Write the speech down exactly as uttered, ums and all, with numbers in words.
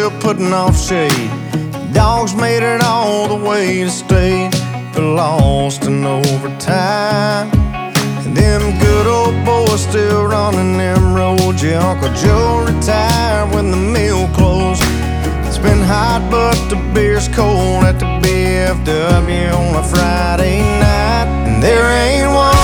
still putting off shade. Dogs made it all the way to state, but lost in overtime. And them good old boys still running them roads. Yeah, Uncle Joe retired when the mill closed. It's been hot, but the beer's cold at the B F W on a Friday night. And there ain't one